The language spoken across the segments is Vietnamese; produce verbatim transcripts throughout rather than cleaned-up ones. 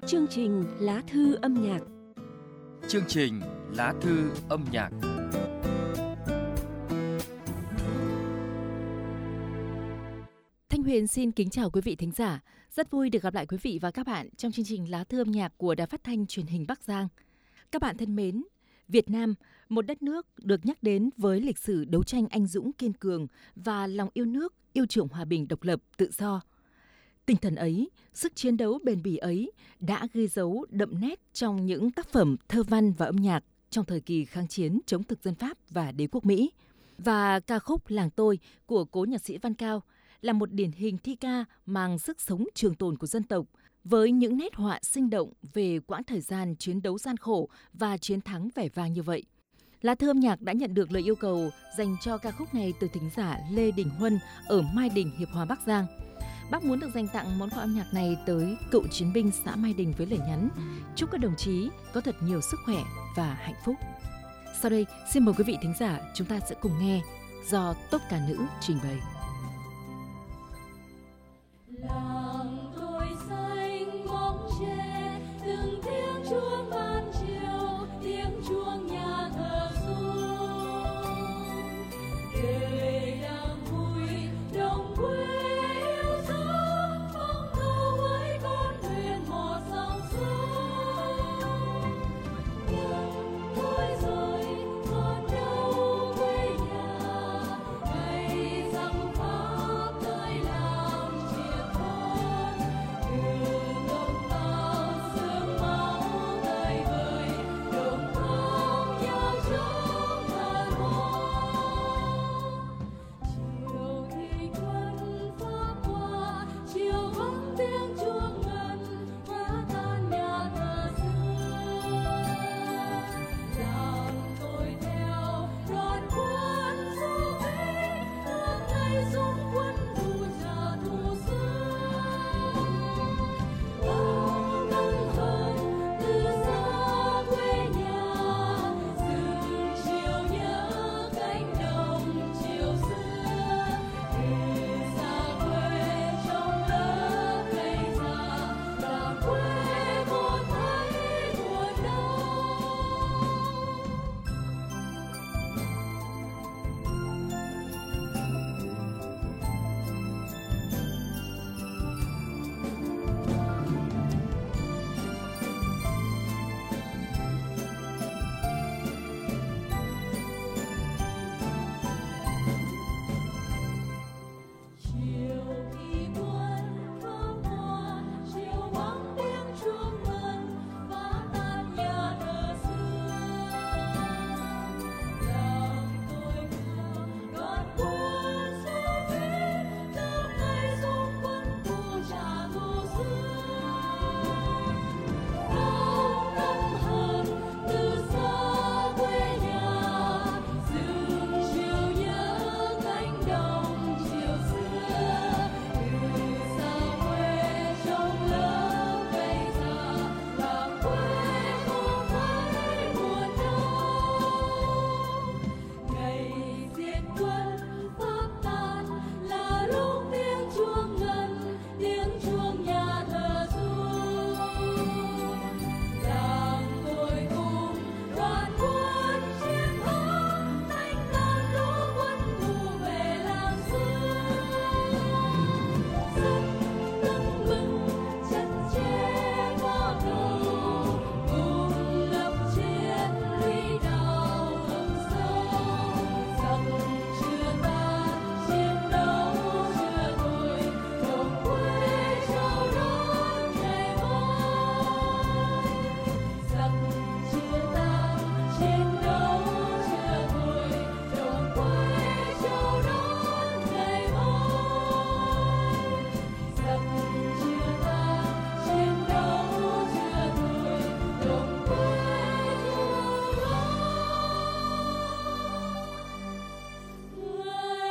Chương trình Lá thư âm nhạc. Chương trình Lá thư âm nhạc. Thanh Huyền xin kính chào quý vị thính giả. Rất vui được gặp lại quý vị và các bạn trong chương trình Lá thư âm nhạc của Đài Phát thanh Truyền hình Bắc Giang. Các bạn thân mến, Việt Nam, một đất nước được nhắc đến với lịch sử đấu tranh anh dũng kiên cường và lòng yêu nước, yêu chuộng hòa bình độc lập, tự do. Tinh thần ấy, sức chiến đấu bền bỉ ấy đã ghi dấu đậm nét trong những tác phẩm thơ văn và âm nhạc trong thời kỳ kháng chiến chống thực dân Pháp và đế quốc Mỹ. Và ca khúc Làng Tôi của cố nhạc sĩ Văn Cao là một điển hình thi ca mang sức sống trường tồn của dân tộc, với những nét họa sinh động về quãng thời gian chiến đấu gian khổ và chiến thắng vẻ vang như vậy. Lá thư âm nhạc đã nhận được lời yêu cầu dành cho ca khúc này từ thính giả Lê Đình Huân ở Mai Đình, Hiệp Hòa, Bắc Giang. Bác muốn được dành tặng món quà âm nhạc này tới cựu chiến binh xã Mai Đình với lời nhắn: chúc các đồng chí có thật nhiều sức khỏe và hạnh phúc. Sau đây, xin mời quý vị thính giả chúng ta sẽ cùng nghe do Tốp Ca Nữ trình bày. Làng tôi xanh bóng tre, từng tiếng chuông ban chiều, tiếng chuông nhà thờ ru. Đời đang vui, đồng quê yêu dấu, phong câu với con thuyền một dòng sông. Nhưng thôi rồi, còn đâu quê nhà, ngày rằm Pháp tới làm chiếc con. Đường ngông bao sương máu tơi vơi, đồng không nhau trong ngàn hoa. Chiều thì quân Pháp qua, chiều vắng tiếng chuông ngân, phá tan nhà thờ xưa. Làng tôi theo đoàn quân du kích, hương ngày dung quân thu trả thù xưa. Bao năm hơn từ xa quê nhà, rừng chiều nhớ cánh đồng chiều xưa. Từ xa quê trong lớp cây già, làng quê một thấy buồn đau. Chiều thì quân Pháp qua, chiều vắng tiếng chuông ngân, phá tan nhà thờ xưa. Làng tôi theo đoàn quân du kích, nước ngày dung quân thu trả thù xưa. Bao năm hơn từ xa quê nhà, rừng chiều nhớ cánh đồng chiều xưa. Từ xa quê trong lớp cây già, làng quê không thấy buồn đau. Ngày diệt quân Pháp tan là lúc tiếng chuông ngân, tiếng chuông nhà thờ ru. Làng tôi cùng đoàn quân chiến thắng, đánh tan lũ quân thù về làng xưa. Rất tưng bừng chặt chẽ ngõ cầu, cùng lập chiến lũy đào hầm sâu. Giặc chưa tan, chiến đấu chưa thôi, đồng quê chào đón ngày mai. Giặc chưa tan, chiến đấu chưa thôi, đồng quê chào đón ngày mai. Giặc chưa tan, chiến đấu chưa thôi, đồng quê chào đón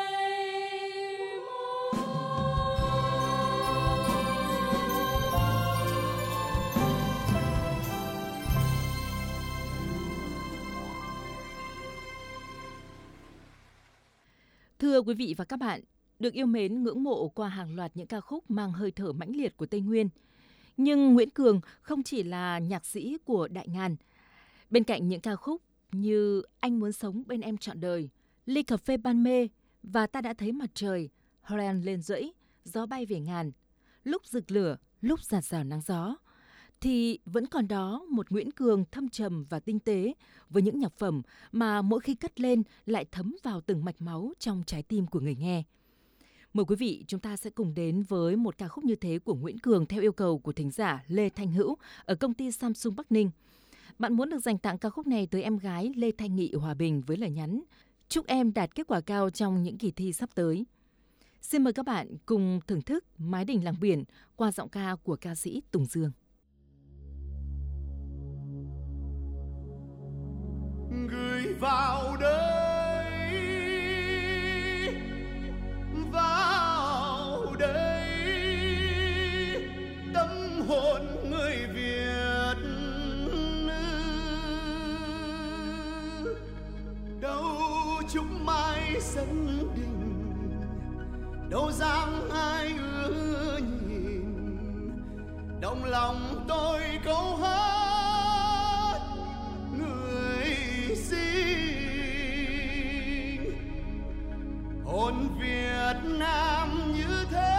Thưa quý vị và các bạn, được yêu mến ngưỡng mộ qua hàng loạt những ca khúc mang hơi thở mãnh liệt của Tây Nguyên, Nhưng Nguyễn Cường không chỉ là nhạc sĩ của đại ngàn. Bên cạnh những ca khúc như Anh muốn sống bên em trọn đời, Ly cà phê ban mê và Ta đã thấy mặt trời, Horen lên rẫy, Gió bay về ngàn, Lúc rực lửa, lúc rạt rào nắng gió, thì vẫn còn đó một Nguyễn Cường thâm trầm và tinh tế với những nhạc phẩm mà mỗi khi cất lên lại thấm vào từng mạch máu trong trái tim của người nghe. Mời quý vị, chúng ta sẽ cùng đến với một ca khúc như thế của Nguyễn Cường theo yêu cầu của thính giả Lê Thanh Hữu ở công ty Samsung Bắc Ninh. Bạn muốn được dành tặng ca khúc này tới em gái Lê Thanh Nghị ở Hòa Bình với lời nhắn: chúc em đạt kết quả cao trong những kỳ thi sắp tới. Xin mời các bạn cùng thưởng thức Mái đình làng biển qua giọng ca của ca sĩ Tùng Dương. Gửi vào đây, vào đây tâm hồn người Việt, đâu chúc mai sân đình, đâu dáng ai ưa nhìn, động lòng tôi câu hát người sinh hồn Việt Nam như thế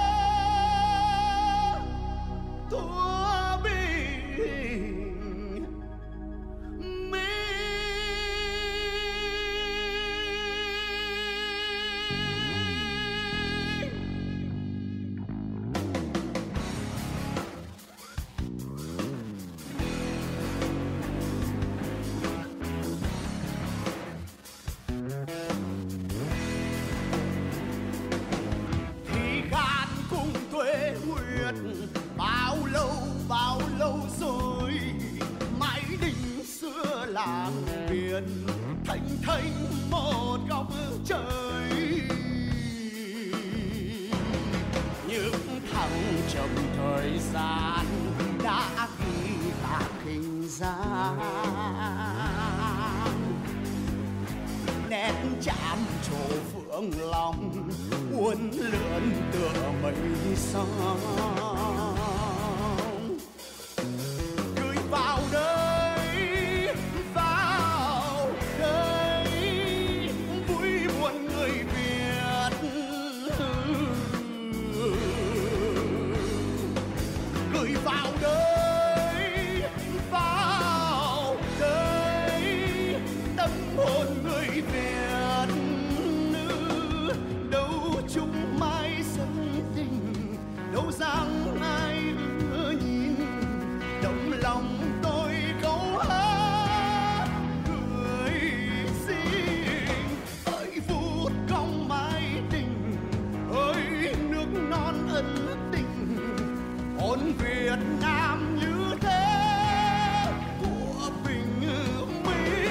thua bình bao lâu bao lâu rồi mái đình xưa làng biển thanh thanh một góc trời, những thăng trầm thời gian đã ghi tạc hình dáng nét chạm trổ phượng lòng uốn lượn tựa mây sóng. Gửi vào đây, vào đây vui buồn người Việt, gửi vào đây, vào đây tâm hồn người Việt, đâu chung mai sân tình, đâu dáng ai ưa nhìn, động lòng tôi câu hát người sinh ơi phút cong mái đình, ơi nước non ân tình, hồn Việt Nam như thế của bình minh.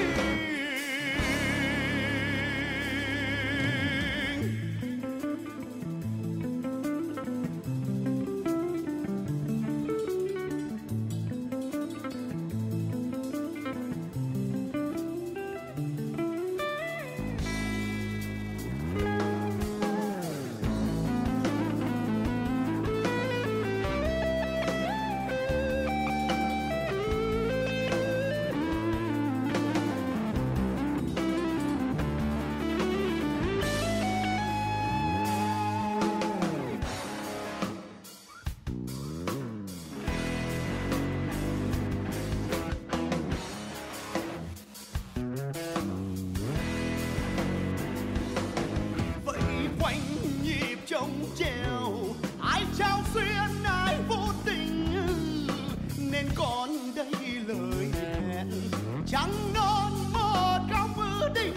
Trông treo ai trao xuyên ai vô tình, nên còn đây lời hẹn trắng non một góc định.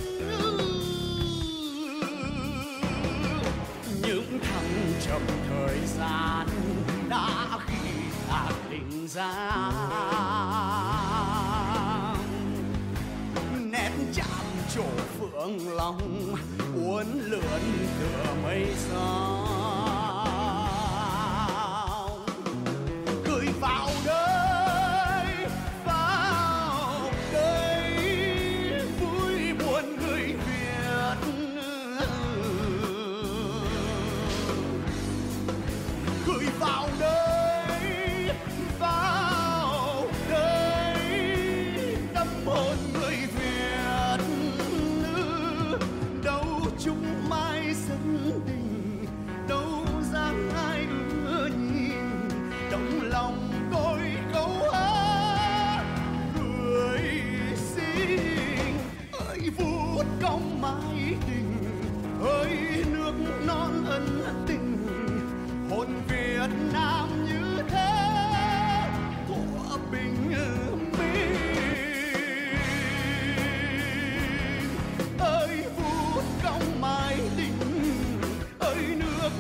Những thăng trầm thời gian đã khi tạc định ra nét chạm trổ phượng lòng uốn lượn tựa mây sóng. Gửi vào đây, vào đây vui buồn người Việt, gửi vào đây,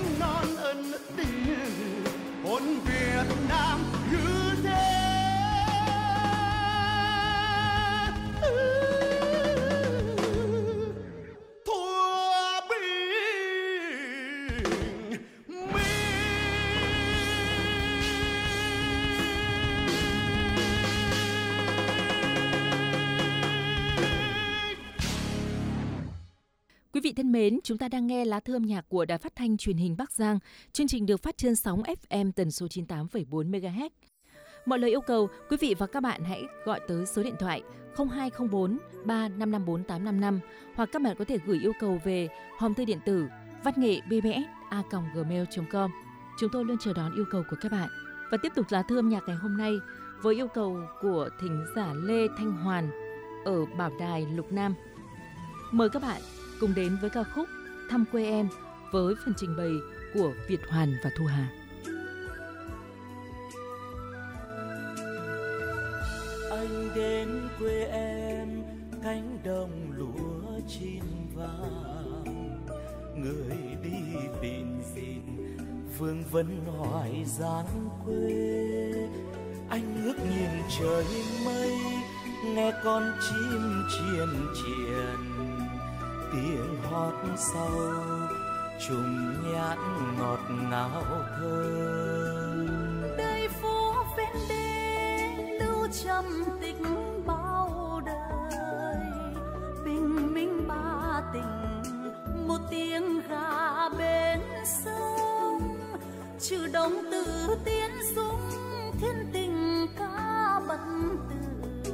non ân tình hồn Việt Nam như thế. Thua bình minh. Quý vị thân mến, chúng ta đang nghe lá thư âm nhạc của Đài Phát thanh Truyền hình Bắc Giang. Chương trình được phát trên sóng ép em tần số chín mươi tám phẩy bốn mê ga héc. Mọi lời yêu cầu, quý vị và các bạn hãy gọi tới số điện thoại không hai không bốn ba năm năm bốn tám năm năm hoặc các bạn có thể gửi yêu cầu về hòm thư điện tử văn nghệ b b s a còng gmail chấm com. Chúng tôi luôn chờ đón yêu cầu của các bạn. Và tiếp tục lá thư âm nhạc ngày hôm nay với yêu cầu của thính giả Lê Thanh Hoàn ở Bảo Đài, Lục Nam. Mời các bạn cùng đến với ca khúc Thăm Quê Em với phần trình bày của Việt Hoàn và Thu Hà. Anh đến quê em, cánh đồng lúa chín vàng, người đi bịn rịn vương vấn hoài dáng quê. Anh ngước nhìn trời mây, nghe con chim chiên chiền, tiếng hót sau trùng nhãn ngọt ngào thơm. Đây phố ven đê lưu trầm tịch bao đời, bình minh ba tình một tiếng gà bên sông, trừ đông từ tiến dũng thiên tình ca bận từ.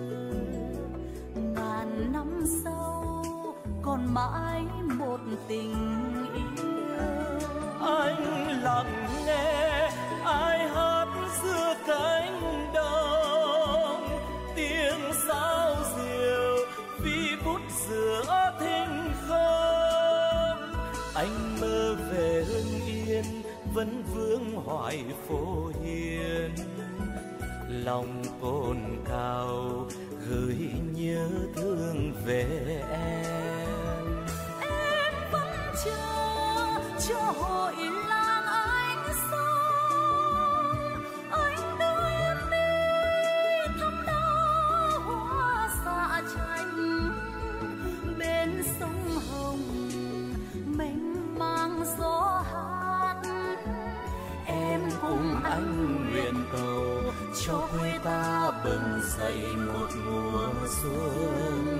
Ngàn năm sau còn mãi một tình yêu. Anh lặng nghe ai hát giữa cánh đồng, tiếng sao diều vi vút giữa thinh không. Anh mơ về Hưng Yên vẫn vương hoài phố hiền, lòng cồn cào gửi nhớ thương về em. Em vẫn chờ cho hội làng ánh son, anh đưa em đi thăm đóa hoa xạ chanh bên sông Hồng mênh mang gió hát. Em cùng anh nguyện cầu cho quê ta bừng dậy một mùa xuân.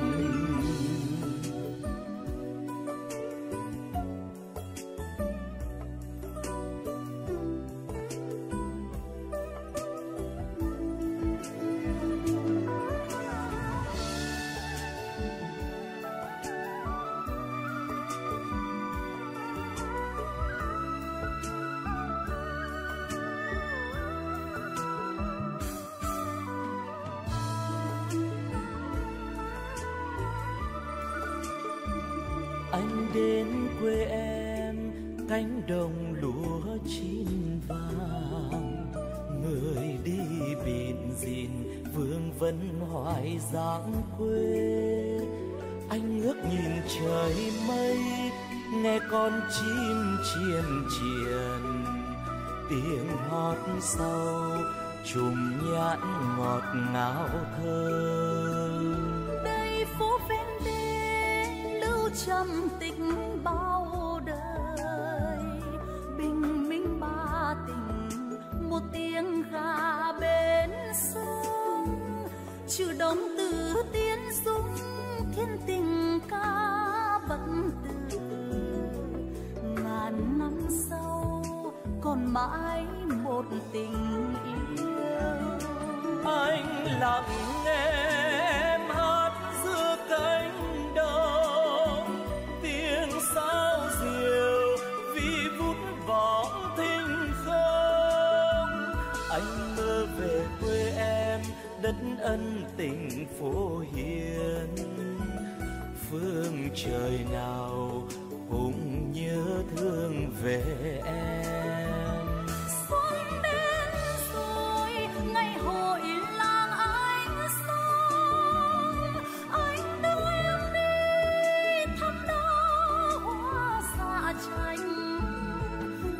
Anh đến quê em, cánh đồng lúa chín vàng, người đi bịn rịn vương vấn hoài dáng quê. Anh ngước nhìn trời mây, nghe con chim chiên chiền, tiếng hót sau trùng nhãn ngọt ngào thơm. đây phố ven đê lưu trầm tịch bao đời, bình minh ba tình một tiếng gà bên sông, trừ đông từ tiến dũng thiên tình ca bận từ. Ngàn năm sau còn mãi một tình yêu. Anh lặng nghe em hát giữa cánh đồng, tiếng sao diều vi vút vọng thinh không. Anh mơ về quê em, đất ân tình phố hiền, phương trời nào cũng nhớ thương về em. Xuân đến rồi, ngày hội làng ánh son, anh đưa em đi thăm đóa hoa xạ chanh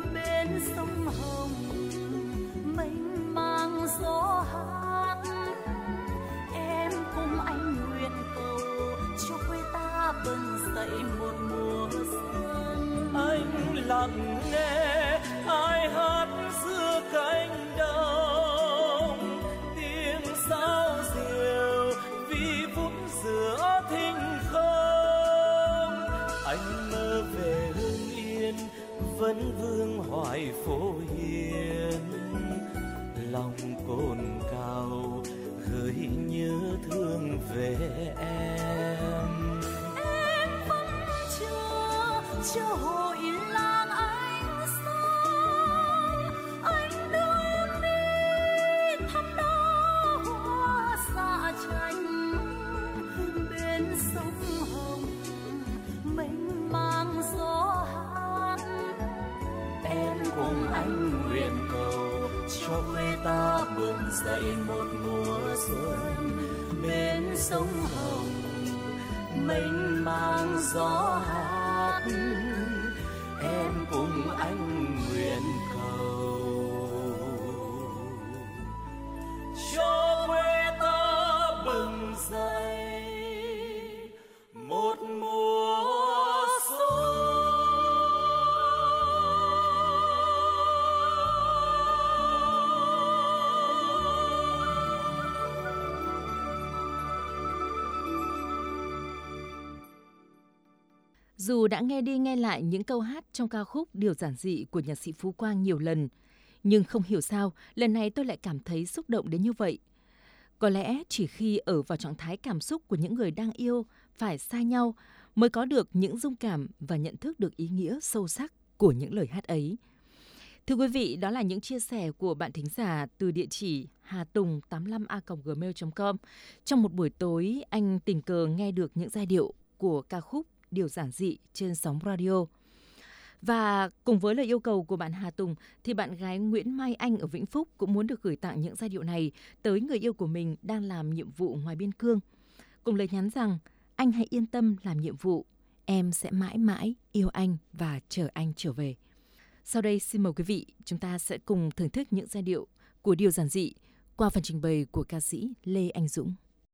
bên sông Hồng mênh mang gió hát. Em cùng anh nguyện cầu cho quê ta bừng dậy một mùa xuân. Anh lặng nghe ai hát giữa cánh đồng, tiếng sao diều vi vút giữa thinh không. Anh mơ về Hưng Yên vẫn vương hoài phố hiền, lòng cồn cào gửi nhớ thương về em. Em vẫn chờ chờ hội làng ánh sáng, anh đưa em đi thăm đó hoa xa chanh. Bên sông Hồng mênh mang gió hát, Em cùng anh nguyện cầu cho quê ta bừng dậy một mùa xuân. Bên sông Hồng mênh mang gió hát, em cùng anh nguyện cầu cho quê ta bừng dậy một mùa xuân. Dù đã nghe đi nghe lại những câu hát trong ca khúc Điều giản dị của nhạc sĩ Phú Quang nhiều lần, nhưng không hiểu sao lần này tôi lại cảm thấy xúc động đến như vậy. Có lẽ chỉ khi ở vào trạng thái cảm xúc của những người đang yêu, phải xa nhau mới có được những dung cảm và nhận thức được ý nghĩa sâu sắc của những lời hát ấy. Thưa quý vị, đó là những chia sẻ của bạn thính giả từ địa chỉ hà tùng tám mươi lăm a còng gmail chấm com. Trong một buổi tối, anh tình cờ nghe được những giai điệu của ca khúc Điều giản dị trên sóng radio. Và cùng với lời yêu cầu của bạn Hà Tùng thì bạn gái Nguyễn Mai Anh ở Vĩnh Phúc cũng muốn được gửi tặng những giai điệu này tới người yêu của mình đang làm nhiệm vụ ngoài biên cương. Cùng lời nhắn rằng: anh hãy yên tâm làm nhiệm vụ, em sẽ mãi mãi yêu anh và chờ anh trở về. Sau đây xin mời quý vị, chúng ta sẽ cùng thưởng thức những giai điệu của Điều giản dị qua phần trình bày của ca sĩ Lê Anh Dũng.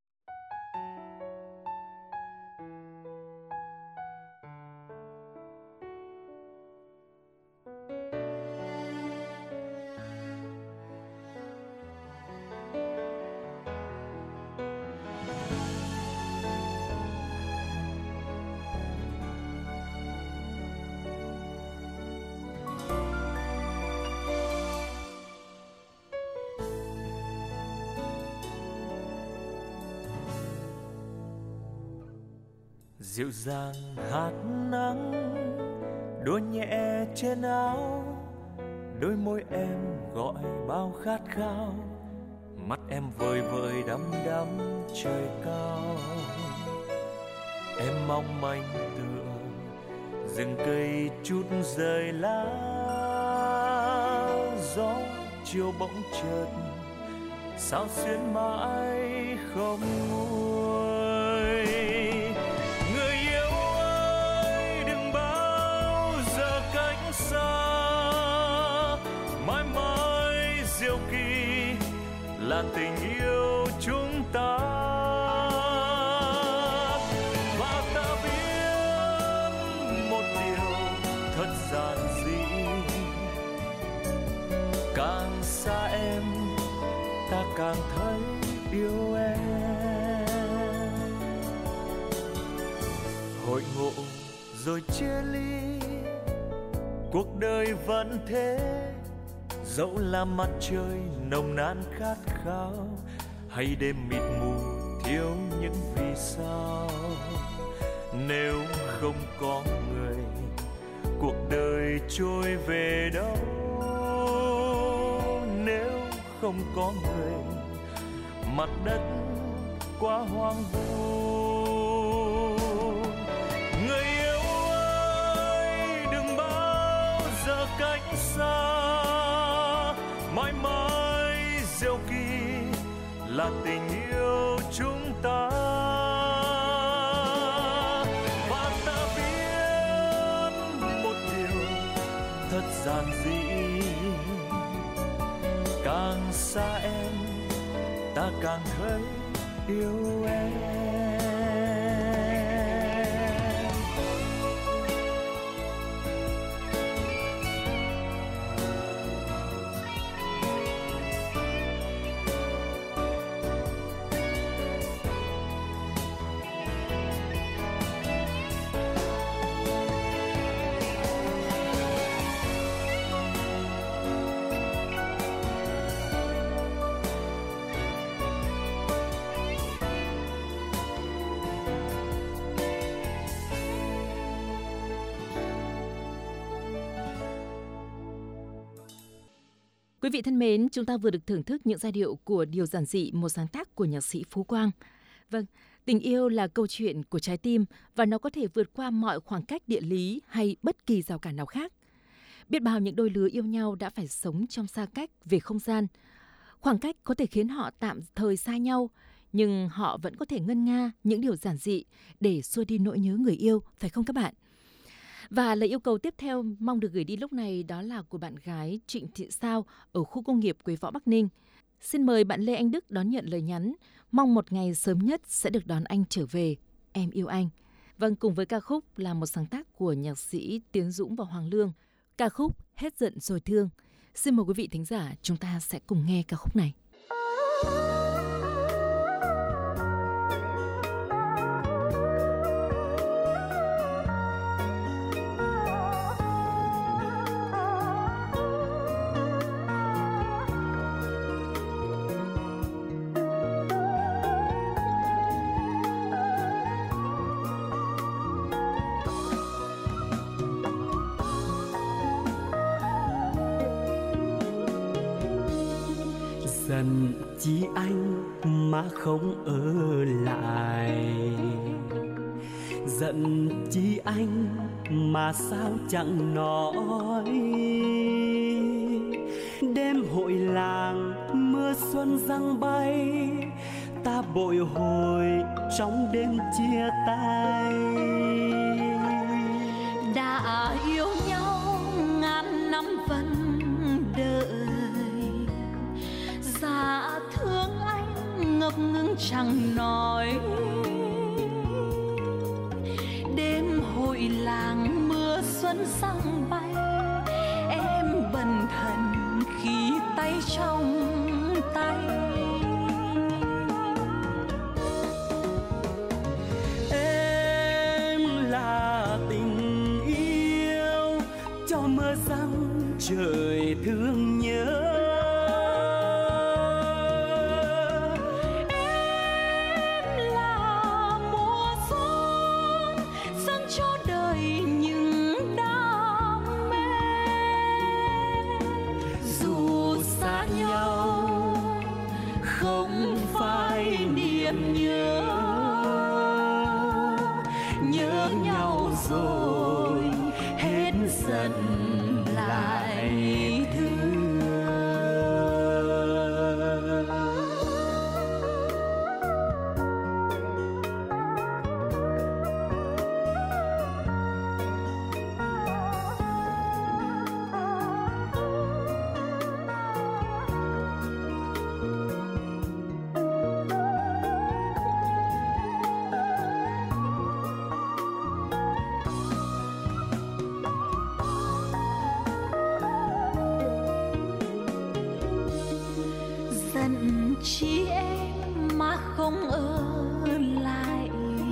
Dịu dàng hạt nắng đua nhẹ trên áo, đôi môi em gọi bao khát khao, mắt em vơi vợi đăm đăm trời cao. Em mong manh tựa rừng cây chút rơi lá, gió chiều bỗng chợt sao xuyên mãi không nguôi. Người yêu ơi đừng bao giờ cách xa, mãi mãi diệu kỳ là tình yêu chúng ta. Và ta biết một điều thật giản dị, càng xa em ta càng thấy yêu em. Hội ngộ rồi chia ly, cuộc đời vẫn thế, dẫu là mặt trời nồng nàn khát khao, hay đêm mịt mù thiếu những vì sao. Nếu không có người, cuộc đời trôi về đâu? Nếu không có người, mặt đất quá hoang vu. Người yêu ơi đừng bao giờ cách xa, mãi mãi diệu kỳ là tình yêu chúng ta. Và ta biết một điều thật giản dị. Càng xa em ta càng thấy yêu em. Quý vị thân mến, chúng ta vừa được thưởng thức những giai điệu của Điều Giản Dị, một sáng tác của nhạc sĩ Phú Quang. Vâng, tình yêu là câu chuyện của trái tim và nó có thể vượt qua mọi khoảng cách địa lý hay bất kỳ rào cản nào khác. Biết bao những đôi lứa yêu nhau đã phải sống trong xa cách về không gian. Khoảng cách có thể khiến họ tạm thời xa nhau, nhưng họ vẫn có thể ngân nga những điều giản dị để xua đi nỗi nhớ người yêu, phải không các bạn? Và lời yêu cầu tiếp theo mong được gửi đi lúc này đó là của bạn gái Trịnh Thị Sao ở khu công nghiệp Quế Võ, Bắc Ninh. Xin mời bạn Lê Anh Đức đón nhận lời nhắn, mong một ngày sớm nhất sẽ được đón anh trở về, em yêu anh. Vâng, cùng với ca khúc là một sáng tác của nhạc sĩ Tiến Dũng và Hoàng Lương, ca khúc Hết Giận Rồi Thương. Xin mời quý vị thính giả, chúng ta sẽ cùng nghe ca khúc này. Giận chi anh mà không ở lại, giận chi anh mà sao chẳng nói. Đêm hội làng mưa xuân giăng bay, ta bồi hồi trong đêm chia tay. Đã yêu nhau ngàn năm vẫn đợi, dạ thương anh ngập ngừng chẳng nói. Đêm hội làng mưa xuân giăng bay, em bần thần khi tay trong tay. Em là tình yêu cho mưa giăng trời thương nhớ. Rồi hết giận lại thương. Giận chi em mà không ở lại,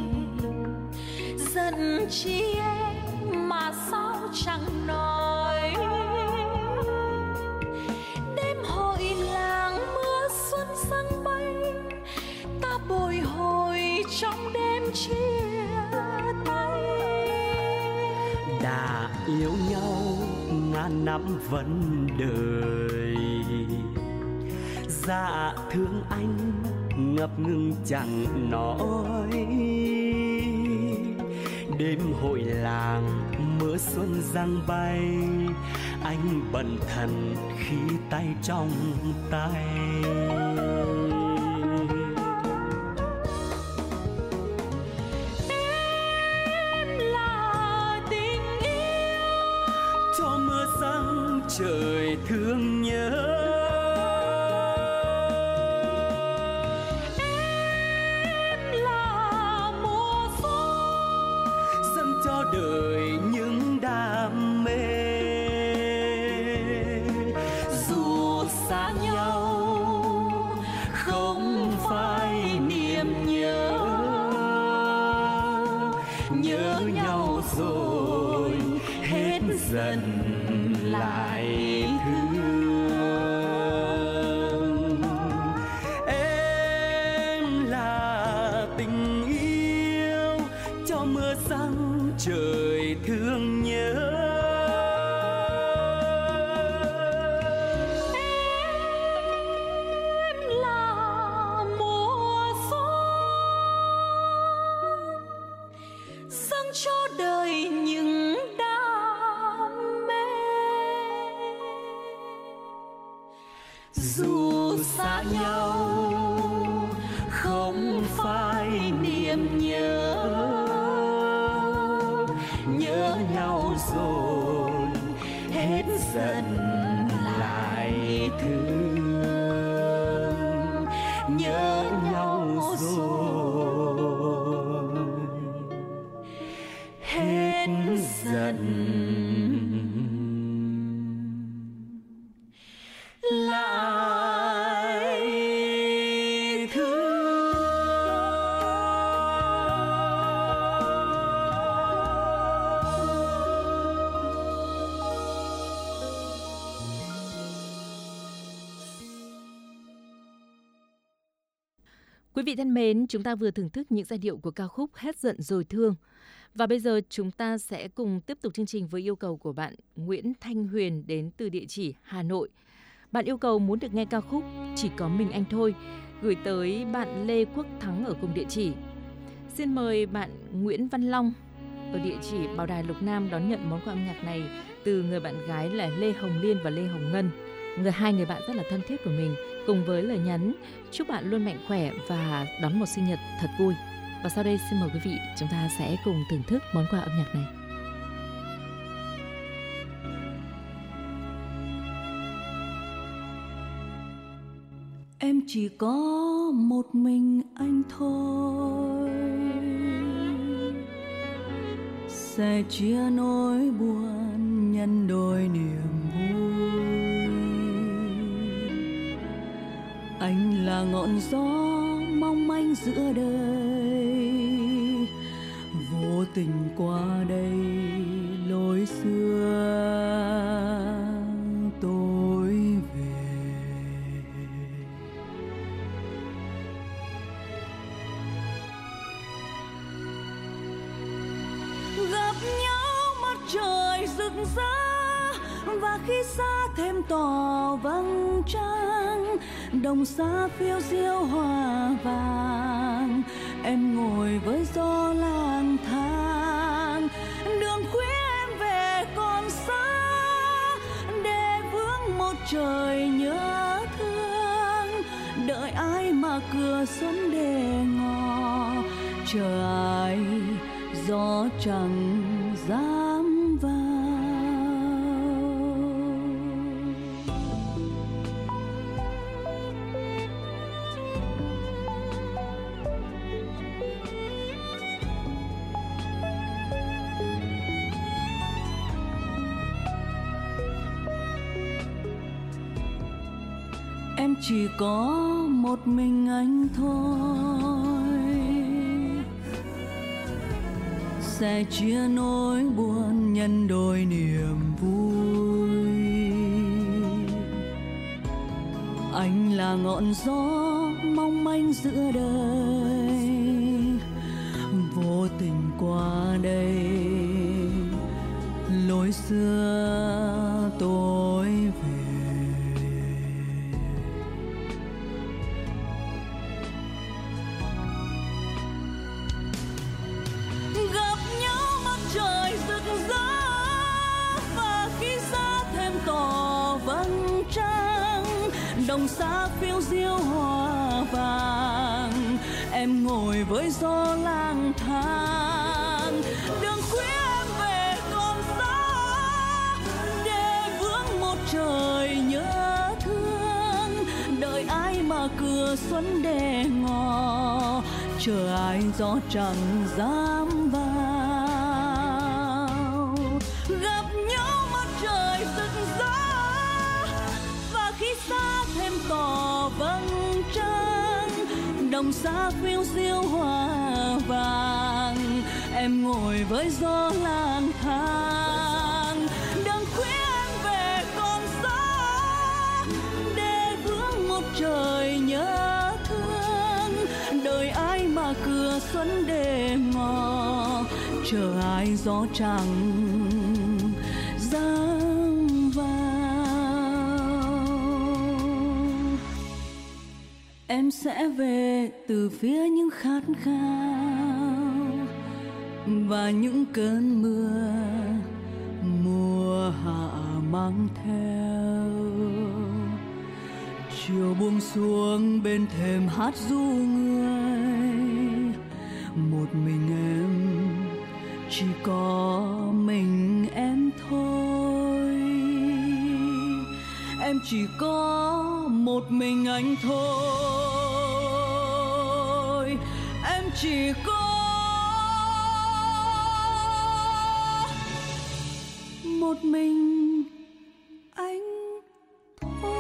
giận chi em mà sao chẳng nói. Đêm hội làng mưa xuân giăng bay, ta bồi hồi trong đêm chia tay. Đã yêu nhau ngàn năm vẫn đợi, dạ thương anh ngập ngừng chẳng nói. Đêm hội làng mưa xuân giăng bay, anh bần thần khi tay trong tay. Em là tình yêu cho mưa giăng trời thương nhớ. Em là mùa xuân dâng cho đời những đam mê. Dù xa nhau không phải niềm nhớ, nhớ nhau rồi hết dần lại thương. Em là tình yêu cho mưa răng trời thương nhớ. Em là mùa xuân dâng cho đời những đam mê. Dù xa nhau không phải niềm nhớ, nhớ nhau rồi hết dần lại thương. Nhớ nhau rồi hết dần lại thương. Quý vị thân mến, chúng ta vừa thưởng thức những giai điệu của ca khúc Hết giận rồi thương. Và bây giờ chúng ta sẽ cùng tiếp tục chương trình với yêu cầu của bạn Nguyễn Thanh Huyền đến từ địa chỉ Hà Nội. Bạn yêu cầu muốn được nghe ca khúc Chỉ có mình anh thôi, gửi tới bạn Lê Quốc Thắng ở cùng địa chỉ. Xin mời bạn Nguyễn Văn Long ở địa chỉ Bảo Đài Lục Nam đón nhận món quà âm nhạc này từ người bạn gái là Lê Hồng Liên và Lê Hồng Ngân, người hai người bạn rất là thân thiết của mình, cùng với lời nhắn chúc bạn luôn mạnh khỏe và đón một sinh nhật thật vui. Và sau đây xin mời quý vị chúng ta sẽ cùng thưởng thức món quà âm nhạc này. Em chỉ có một mình anh thôi, sẽ chia nỗi buồn nhân đôi niềm vui. Anh là ngọn gió mong manh giữa đời, vô tình qua đây lối xưa tôi về. Gặp nhau mặt trời rực rỡ, và khi xa thêm tỏ vầng trăng, đồng xa phiêu diêu hoa vàng. Em ngồi với gió lang thang, đường khuya em về còn xa, để vướng một trời nhớ thương. Đợi ai mà cửa xuân để ngỏ, chờ ai gió chẳng dám vào. Em chỉ có một mình anh thôi, sẽ chia nỗi buồn nhân đôi niềm vui. Anh là ngọn gió mong manh giữa đời, vô tình qua đây lối xưa tôi về. Đồng xa phiêu diêu hoa vàng, em ngồi với gió lang thang. Đường khuya em về còn xa, để vướng một trời nhớ thương, đợi ai mà cửa xuân để ngỏ, chờ ai gió chẳng dám vào. Gặp nhau mặt trời rực rỡ, và khi xa thêm tỏ vầng trăng, đồng xa phiêu diêu hoa vàng, em ngồi với gió lang thang. Đừng khuya anh về còn gió, để vướng một trời nhớ thương, đợi ai mà cửa xuân để ngỏ, chờ ai gió chẳng dám vào. Em sẽ về từ phía những khát khao và những cơn mưa mùa hạ mang theo. Chiều buông xuống bên thềm hát ru người, một mình em, chỉ có mình em thôi. Em chỉ có một mình anh thôi. Em chỉ có một mình anh thôi.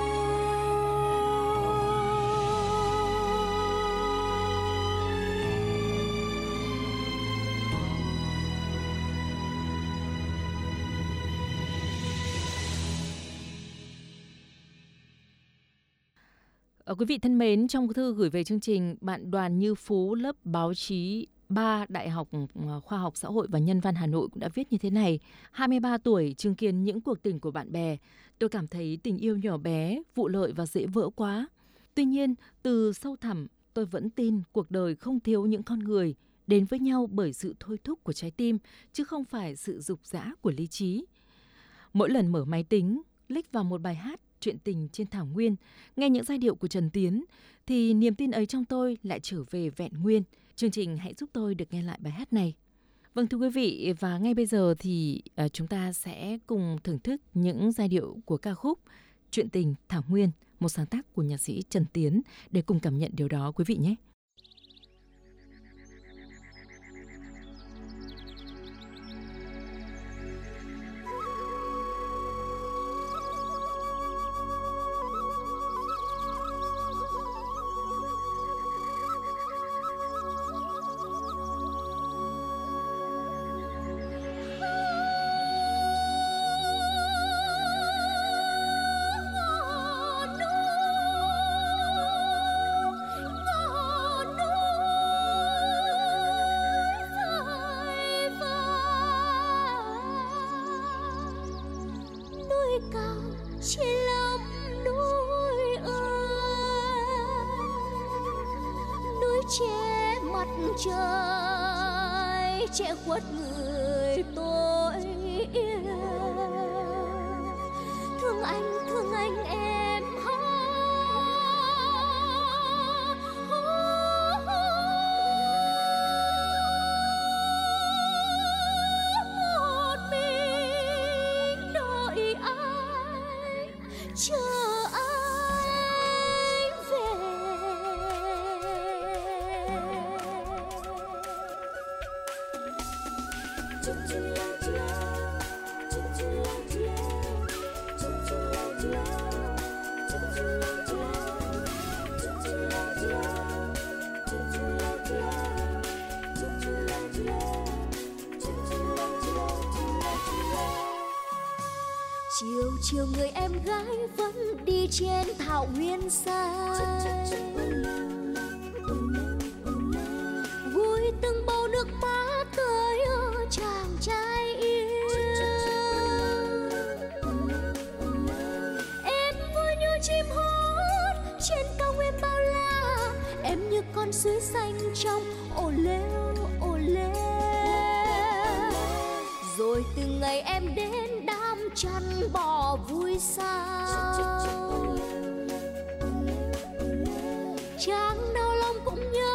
Ở quý vị thân mến, trong thư gửi về chương trình, bạn Đoàn Như Phú, lớp báo chí ba Đại học Khoa học Xã hội và Nhân văn Hà Nội cũng đã viết như thế này. hai mươi ba tuổi, chứng kiến những cuộc tình của bạn bè. Tôi cảm thấy tình yêu nhỏ bé, vụ lợi và dễ vỡ quá. Tuy nhiên, từ sâu thẳm, tôi vẫn tin cuộc đời không thiếu những con người đến với nhau bởi sự thôi thúc của trái tim, chứ không phải sự dục dã của lý trí. Mỗi lần mở máy tính, click vào một bài hát chuyện tình trên thảo nguyên, nghe những giai điệu của Trần Tiến, thì niềm tin ấy trong tôi lại trở về vẹn nguyên. Chương trình hãy giúp tôi được nghe lại bài hát này. Vâng thưa quý vị, và ngay bây giờ thì uh, chúng ta sẽ cùng thưởng thức những giai điệu của ca khúc Chuyện tình Thảo Nguyên, một sáng tác của nhạc sĩ Trần Tiến, để cùng cảm nhận điều đó quý vị nhé. che mặt trời, che khuất người tôi yêu. Thương anh, thương anh em một mình đợi anh, chờ anh về. Chiều chiều người em gái vẫn đi trên thảo nguyên xa, vui từng bầu nước mắt tới chàng trai yêu. Em vui như chim hót trên cao nguyên bao la, em như con suối xanh trong ồ lêu ồ lêu. Rồi từng ngày em đến đám chăn bò vui sao, chàng đau lòng cũng nhớ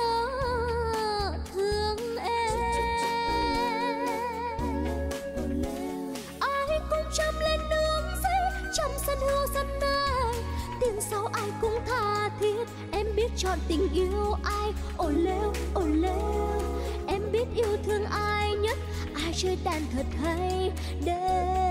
thương em. Ai cũng chăm lên nương giấy, chăm tiếng sau ai cũng tha thiết. Em biết chọn tình yêu ai, ồ lêu, ồ lêu. Em biết yêu thương ai nhất, ai chơi đàn thật hay đây.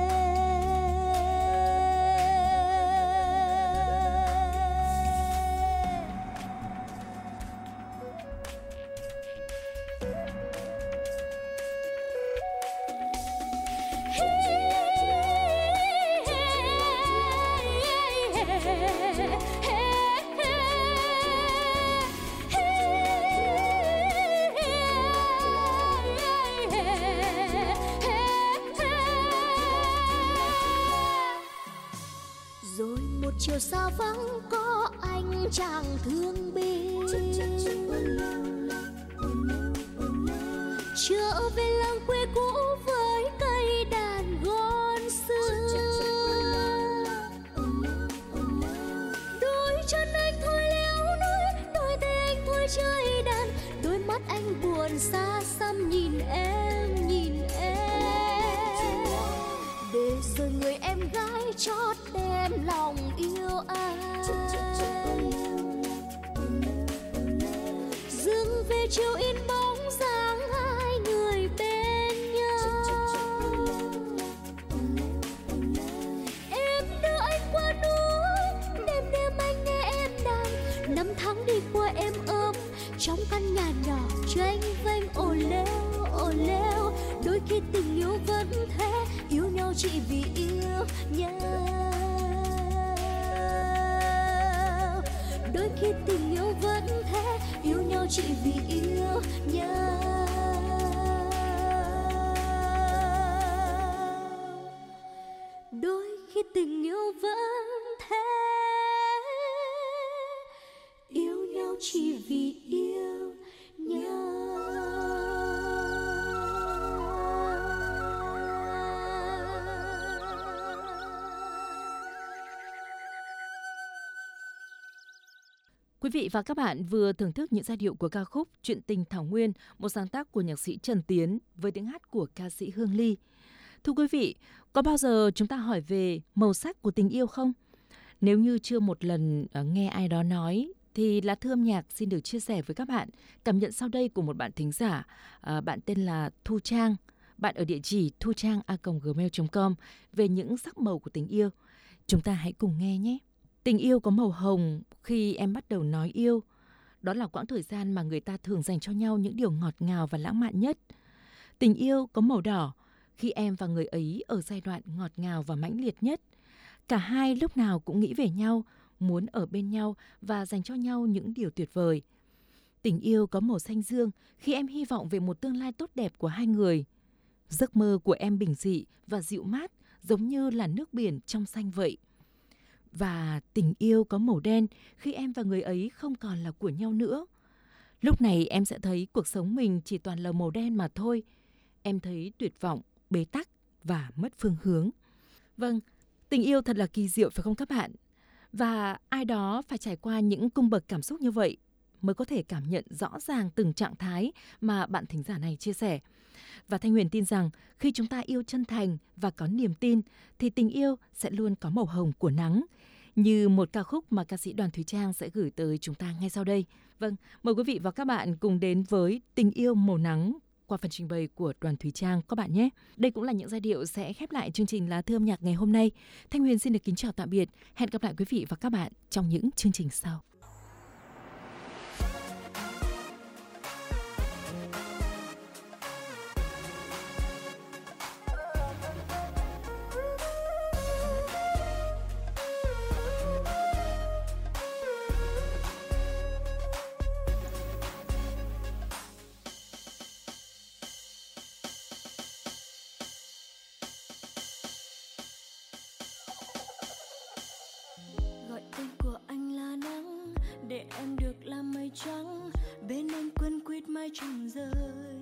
Chiều xa vắng có anh chàng thương binh trở về làng quê cũ với cây đàn gòn xưa. Đôi chân anh thôi leo núi, đôi tay anh thôi chơi đàn, đôi mắt anh buồn xa xăm nhìn em, nhìn em. Để rồi người em gái chót đem lòng yêu anh dừng về chiều in bóng dáng hai người bên nhau. Em đưa anh qua núi, đêm đêm anh nghe em đàn, năm tháng đi qua em ôm trong căn nhà nhỏ tranh vênh ồ lêu, ồ lêu. Đôi khi tình yêu vẫn thế, yêu nhau chỉ vì yêu nhau. Đôi khi tình yêu vẫn thế, yêu nhau chỉ vì yêu nhau. Đôi khi tình yêu vẫn thế, yêu nhau chỉ vì yêu nhau. Quý vị và các bạn vừa thưởng thức những giai điệu của ca khúc Chuyện tình Thảo Nguyên, một sáng tác của nhạc sĩ Trần Tiến với tiếng hát của ca sĩ Hương Ly. Thưa quý vị, có bao giờ chúng ta hỏi về màu sắc của tình yêu không? Nếu như chưa một lần nghe ai đó nói, thì Lá Thư Âm Nhạc xin được chia sẻ với các bạn cảm nhận sau đây của một bạn thính giả. À, bạn tên là Thu Trang, bạn ở địa chỉ thu trang a còng gmail chấm com về những sắc màu của tình yêu. Chúng ta hãy cùng nghe nhé. Tình yêu có màu hồng khi em bắt đầu nói yêu. Đó là quãng thời gian mà người ta thường dành cho nhau những điều ngọt ngào và lãng mạn nhất. Tình yêu có màu đỏ khi em và người ấy ở giai đoạn ngọt ngào và mãnh liệt nhất. Cả hai lúc nào cũng nghĩ về nhau, muốn ở bên nhau và dành cho nhau những điều tuyệt vời. Tình yêu có màu xanh dương khi em hy vọng về một tương lai tốt đẹp của hai người. Giấc mơ của em bình dị và dịu mát giống như là nước biển trong xanh vậy. Và tình yêu có màu đen khi em và người ấy không còn là của nhau nữa. Lúc này em sẽ thấy cuộc sống mình chỉ toàn là màu đen mà thôi. Em thấy tuyệt vọng, bế tắc và mất phương hướng. Vâng, tình yêu thật là kỳ diệu phải không các bạn? Và ai đó phải trải qua những cung bậc cảm xúc như vậy mới có thể cảm nhận rõ ràng từng trạng thái mà bạn thính giả này chia sẻ. Và Thanh Huyền tin rằng khi chúng ta yêu chân thành và có niềm tin thì tình yêu sẽ luôn có màu hồng của nắng, như một ca khúc mà ca sĩ Đoàn Thúy Trang sẽ gửi tới chúng ta ngay sau đây. Vâng, mời quý vị và các bạn cùng đến với Tình yêu màu nắng qua phần trình bày của Đoàn Thúy Trang các bạn nhé. Đây cũng là những giai điệu sẽ khép lại chương trình Lá Thư Âm Nhạc ngày hôm nay. Thanh Huyền xin được kính chào tạm biệt. Hẹn gặp lại quý vị và các bạn trong những chương trình sau. Gọi tên của anh là nắng để em được làm mây trắng, bên anh quấn quýt mái trăng rơi.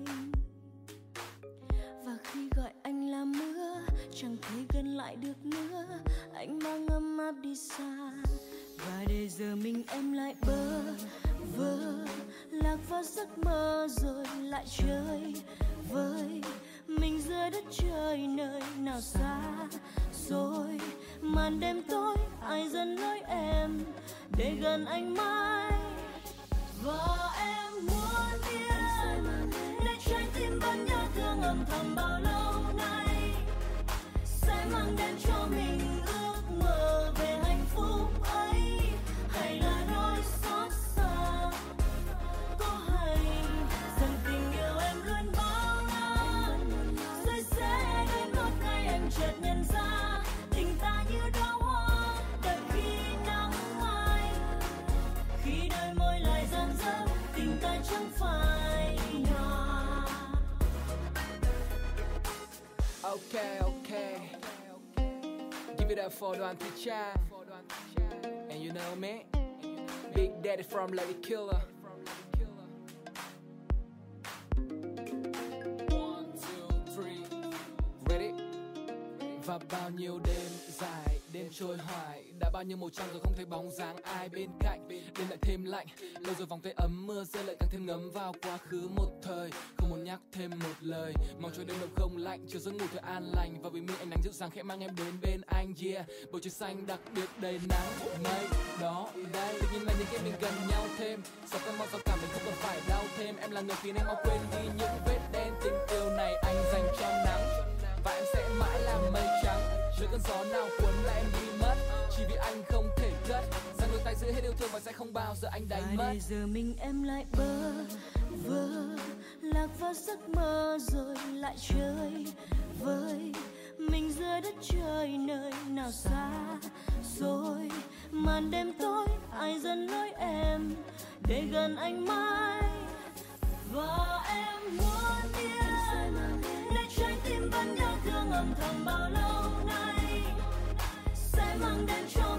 Và khi gọi anh là mưa chẳng thể gần lại được nữa, anh mang ấm áp đi xa. Và để giờ mình em lại bơ vơ lạc vào giấc mơ rồi lại chơi với mình giữa đất trời nơi nào xa rồi. Màn đêm tối ai dẫn lối em để gần anh mãi. Và em muốn biết nơi trái tim vẫn nhớ thương âm thầm bao lâu nay, sẽ mang đến cho mình ước mơ về hạnh phúc ấy, hay là nỗi xót xa. Có hay rằng tình yêu em luôn bao la, rồi sẽ đến một ngày em chợt nhận ra tình ta như đóa hoa đợi khi nắng mai. Khi đôi môi lại rạng rỡ, tình ta chẳng phải nhòa. Okay, okay. Give it up for Đoàn Thị Trang. And you know me, Big Daddy from Lady Killer. One, two, three, ready? Và bao nhiêu đêm dài, đêm trôi hoài, đã bao nhiêu màu trăng rồi không thấy bóng dáng ai bên cạnh. Đêm lại thêm lạnh, lâu rồi vòng tay ấm mưa rơi lại càng thêm ngấm vào quá khứ một thời. Không muốn nhắc thêm một lời, mong cho đêm đông không lạnh, chiều giấc ngủ thật an lành. Và bình minh ánh nắng dịu dàng khẽ mang em đến bên anh. Yeah, bầu trời xanh đặc biệt đầy nắng mây đó đây. Tự nhiên là những cái mình gần nhau thêm, sao cơn mong sao cảm mình không còn phải đau thêm. Em là người khiến em mau quên đi những vết đen. Tình yêu này anh dành cho nắng, và em sẽ mãi là mây trắng. Dưới cơn gió nào cuốn lại em đi mất, chỉ vì anh không thể cất. Rằng đôi tay giữ hết yêu thương và sẽ không bao giờ anh đánh mất. Và để giờ mình em lại bơ vơ, lạc vào giấc mơ rồi lại chơi với mình giữa đất trời nơi nào xa rồi. Màn đêm tối ai dẫn lối em để gần anh mãi. Và em muốn biết nơi trái tim vẫn nhớ thương âm thầm bao lâu nay, sẽ mang đến cho